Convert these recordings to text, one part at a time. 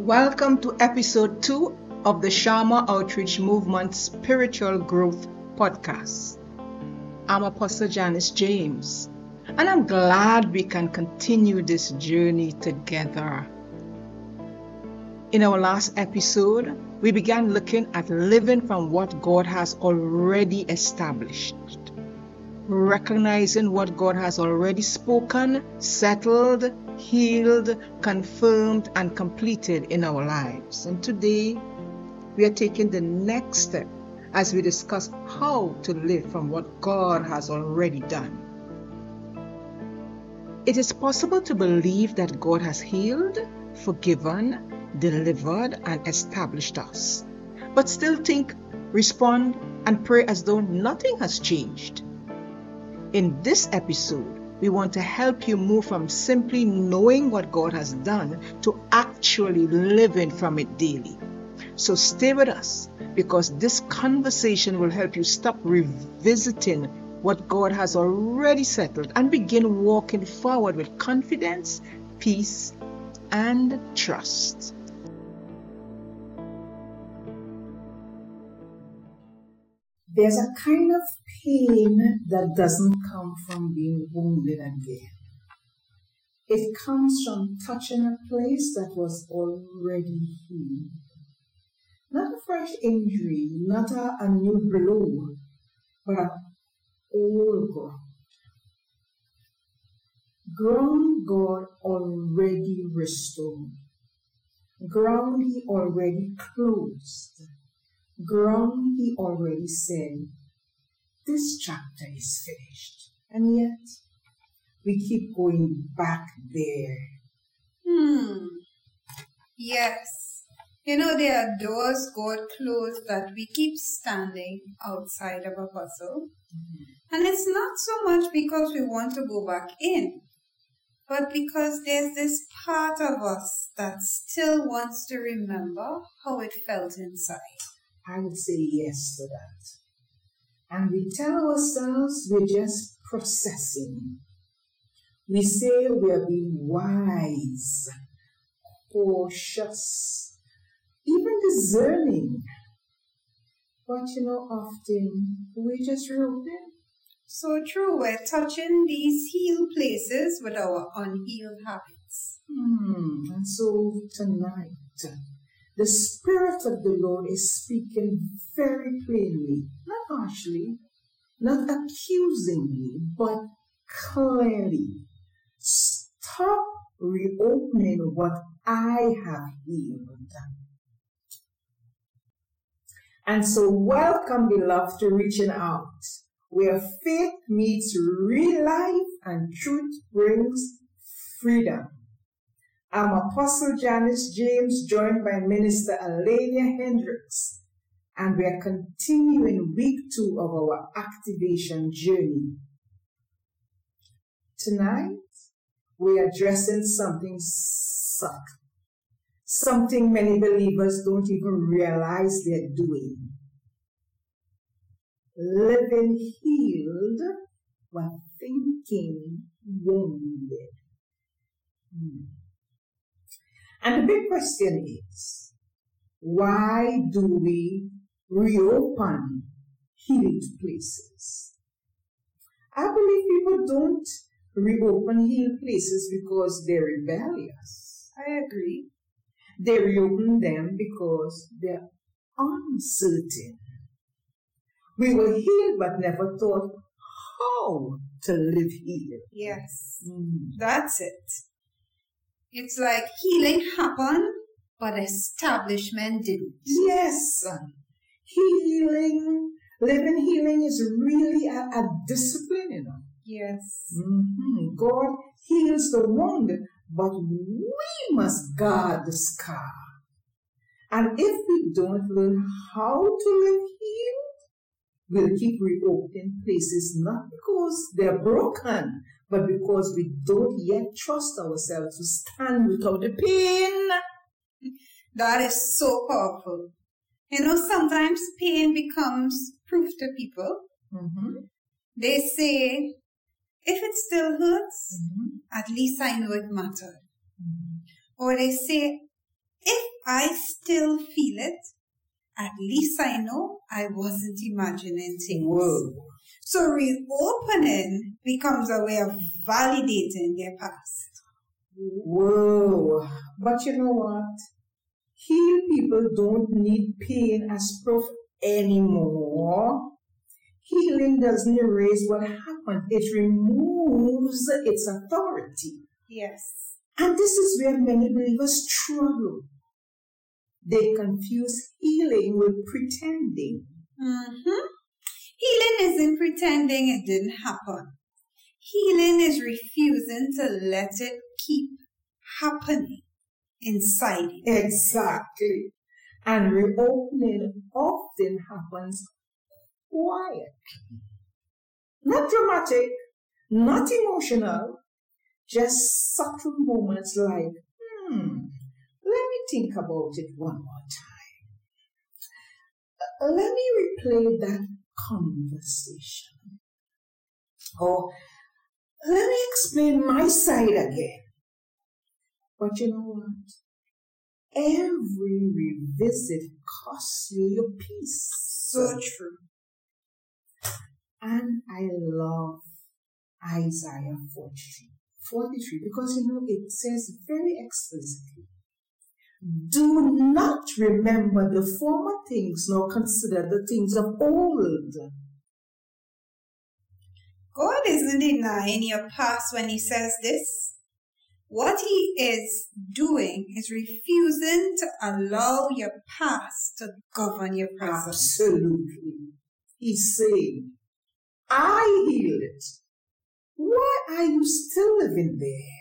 Welcome to episode 2 of the Sharma Outreach Movement Spiritual Growth Podcast. I'm Apostle Janice James, and I'm glad we can continue this journey together. In our last episode, we began looking at living from what God has already established, recognizing what God has already spoken, settled, healed, confirmed, and completed in our lives. And today, we are taking the next step as we discuss how to live from what God has already done. It is possible to believe that God has healed, forgiven, delivered, and established us, but still think, respond, and pray as though nothing has changed. In this episode, we want to help you move from simply knowing what God has done to actually living from it daily. So stay with us, because this conversation will help you stop revisiting what God has already settled and begin walking forward with confidence, peace, and trust. There's a kind of pain that doesn't come from being wounded again. It comes from touching a place that was already healed. Not a fresh injury, not a new blow, but an old ground. Ground God already restored. Ground He already closed. Ground He already said, this chapter is finished. And yet, we keep going back there. Yes. There are doors God closed that we keep standing outside of a puzzle. And it's not so much because we want to go back in, but because there's this part of us that still wants to remember how it felt inside. I would say yes to that. And we tell ourselves we're just processing. We say we're being wise, cautious, even discerning. But often we just reopen. So true, we're touching these healed places with our unhealed habits. And so tonight, the Spirit of the Lord is speaking very plainly, not harshly, not accusingly, but clearly. Stop reopening what I have healed. And so welcome, beloved, to Reaching Out, where faith meets real life and truth brings freedom. I'm Apostle Janice James, joined by Minister Alania Hendricks, and we are continuing week 2 of our activation journey. Tonight, we are addressing something subtle, something many believers don't even realize they're doing. Living healed while thinking wounded. And the big question is, why do we reopen healed places? I believe people don't reopen healed places because they're rebellious. I agree. They reopen them because they're uncertain. We were healed but never thought how to live healed. Yes, That's it. It's like healing happened, but establishment didn't. Yes. Living healing is really a discipline, Yes. God heals the wound, but we must guard the scar. And if we don't learn how to live healed, we'll keep reopening places not because they're broken, but because we don't yet trust ourselves to stand without the pain. That is so powerful. Sometimes pain becomes proof to people. They say, if it still hurts, at least I know it mattered. Or they say, If I still feel it, at least I know I wasn't imagining things. Whoa. So reopening becomes a way of validating their past. Whoa. But you know what? Healed people don't need pain as proof anymore. Healing doesn't erase what happened. It removes its authority. Yes. And this is where many believers struggle. They confuse healing with pretending. Healing isn't pretending it didn't happen. Healing is refusing to let it keep happening inside you. Exactly. And reopening often happens quietly. Not dramatic, not emotional, just subtle moments like, let me think about it one more time. Let me replay that conversation. Or let me explain my side again. But you know what? Every revisit costs you your peace. So true. And I love Isaiah 43 because you know it says very explicitly, do not remember the former things nor consider the things of old. God isn't denying your past when he says this. What he is doing is refusing to allow your past to govern your present. Absolutely. He's saying, I healed it. Why are you still living there?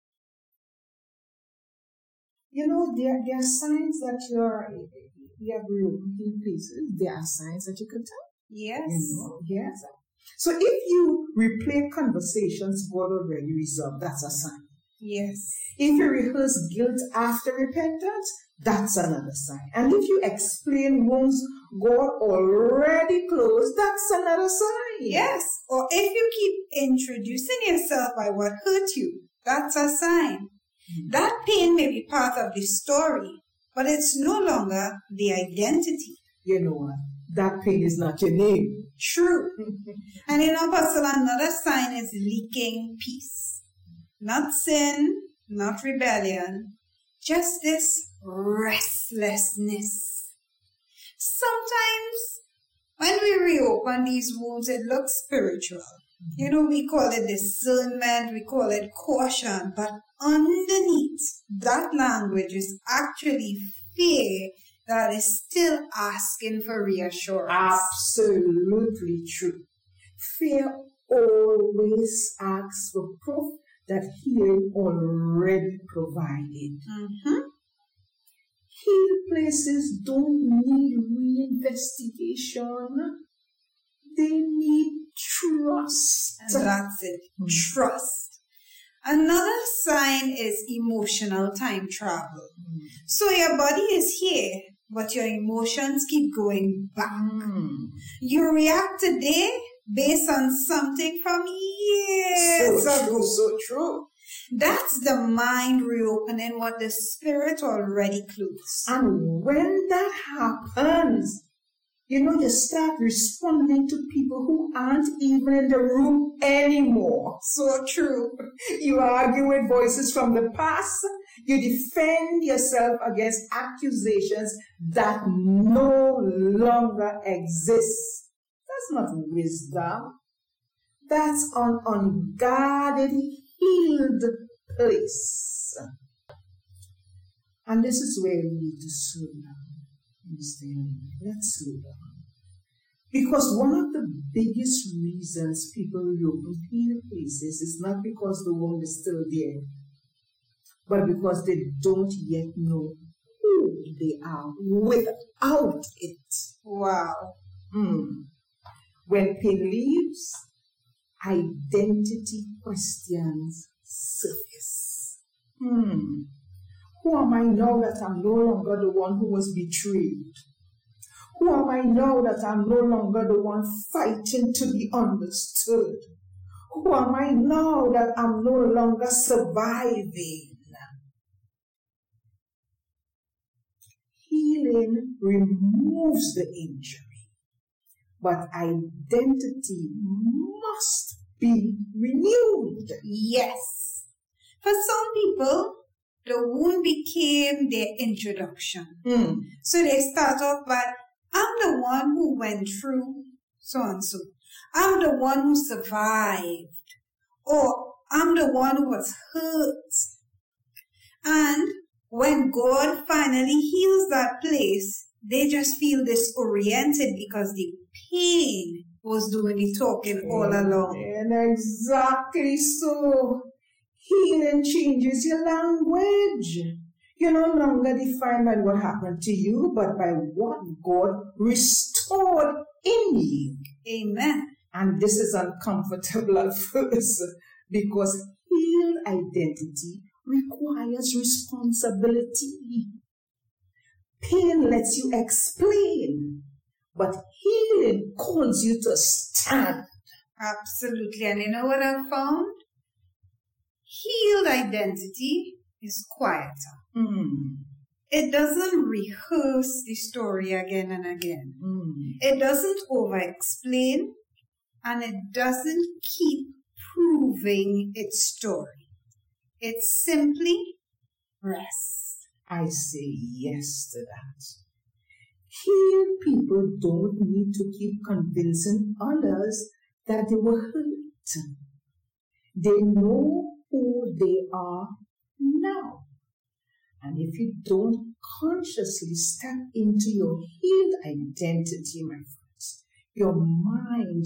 You know, there are signs that you have reopened places. There are signs that you can tell. Yes. You know, yes. So if you replay conversations God already resolved, that's a sign. Yes. If you rehearse guilt after repentance, that's another sign. And if you explain wounds God already closed, that's another sign. Yes. Or if you keep introducing yourself by what hurt you, that's a sign. That pain may be part of the story, but it's no longer the identity. You know what? That pain is not your name. True. And in Apostle, another sign is leaking peace. Not sin, not rebellion, just this restlessness. Sometimes when we reopen these wounds, it looks spiritual. You know, we call it discernment, we call it caution, but underneath that language is actually fear that is still asking for reassurance. Absolutely true. Fear always asks for proof that healing already provided. Healed places don't need reinvestigation. They need trust. And that's it. Trust. Another sign is emotional time travel. So your body is here, but your emotions keep going back. You react today based on something from years ago. So true. That's the mind reopening what the spirit already closed. And when that happens, you know, you start responding to people who aren't even in the room anymore. So true. You argue with voices from the past. You defend yourself against accusations that no longer exist. That's not wisdom. That's an unguarded, healed place. And this is where we need to slow down. Let's slow down. Because one of the biggest reasons people reopen healed places is not because the wound is still there, but because they don't yet know who they are without it. Wow. When pain leaves, identity questions surface. Who am I now that I'm no longer the one who was betrayed? Who am I now that I'm no longer the one fighting to be understood? Who am I now that I'm no longer surviving? healing removes the injury, but identity must be renewed. Yes. For some people, the wound became their introduction. So they start off by, I'm the one who went through so and so. I'm the one who survived. Or I'm the one who was hurt. And when God finally heals that place, they just feel disoriented because the pain was doing the talking all along. And exactly so. Healing changes your language. You're no longer defined by what happened to you, but by what God restored in you. Amen. And this is uncomfortable at first because healed identity requires responsibility. Pain lets you explain, but healing calls you to stand. Absolutely. And you know what I've found? Healed identity is quieter. It doesn't rehearse the story again and again. It doesn't over-explain, and it doesn't keep proving its story. It simply rests. I say yes to that. Healed people don't need to keep convincing others that they were hurt. They know who they are now. And if you don't consciously step into your healed identity, my friends, your mind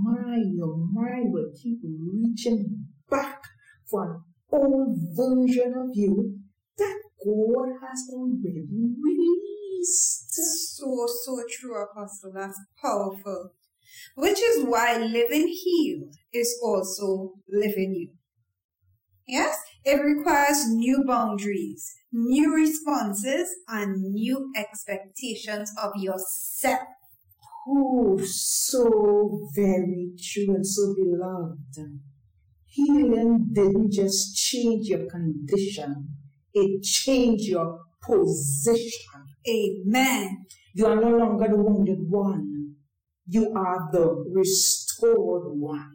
will keep reaching back for an old version of you that God has already released. So true, Apostle. That's powerful. Which is why living healed is also living you. Yes, it requires new boundaries, new responses, and new expectations of yourself. Oh, so very true and so beloved. Healing didn't just change your condition, it changed your position. Amen. You are no longer the wounded one. You are the restored one.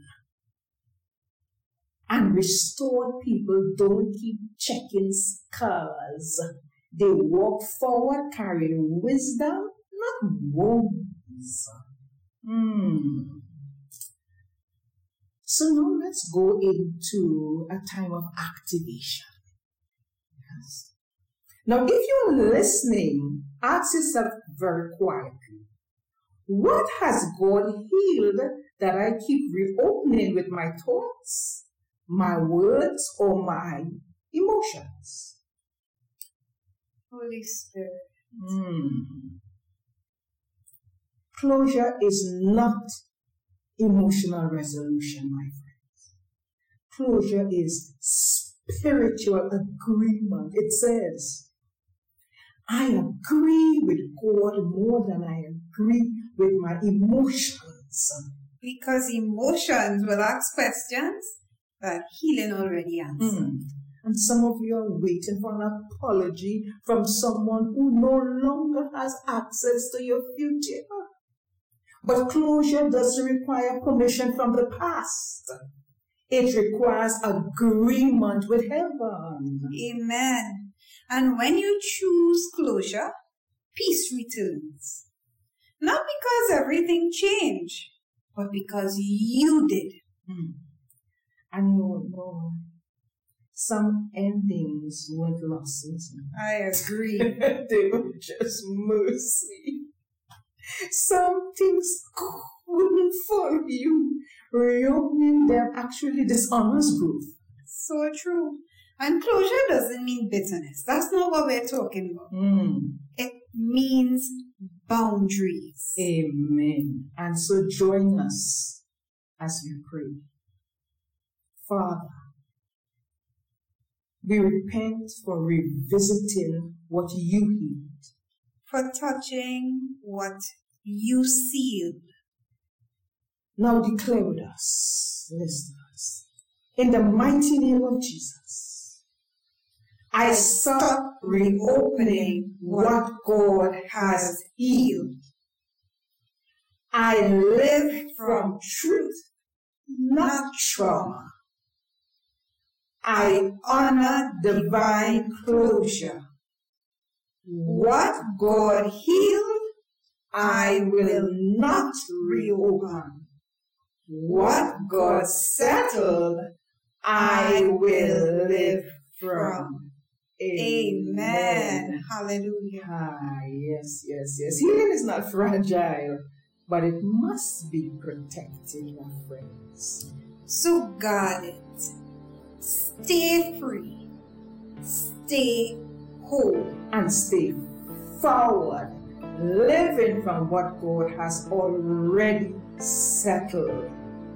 And restored people don't keep checking scars. They walk forward carrying wisdom, not wounds. So now let's go into a time of activation. Yes. Now, if you're listening, ask yourself very quietly, what has God healed that I keep reopening with my thoughts, my words, or my emotions? Holy Spirit. Closure is not emotional resolution, my friends. Closure is spiritual agreement. It says, I agree with God more than I agree with my emotions. Because emotions will ask questions that healing already answers. And some of you are waiting for an apology from someone who no longer has access to your future. But closure doesn't require permission from the past. It requires agreement with heaven. Amen. And when you choose closure, peace returns. Not because everything changed, but because you did. And you know, some endings weren't losses. I agree. They were just mercy. Some things couldn't follow you. Reopening them actually dishonors growth. So true. And closure doesn't mean bitterness. That's not what we're talking about. It means boundaries. Amen. And so join us as we pray. Father, we repent for revisiting what you healed, for touching what you sealed. Now declare with us, listeners, in the mighty name of Jesus, I stop reopening what God has healed. I live from truth, not trauma. I honor divine closure. What God healed, I will not reopen. What God settled, I will live from. Amen. Hallelujah. Yes. Healing is not fragile, but it must be protected, my friends. So guard it. Stay free. Stay whole. And stay forward, living from what God has already settled.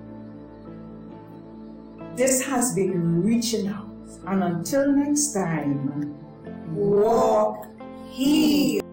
This has been Reaching Out. And until next time, walk healed.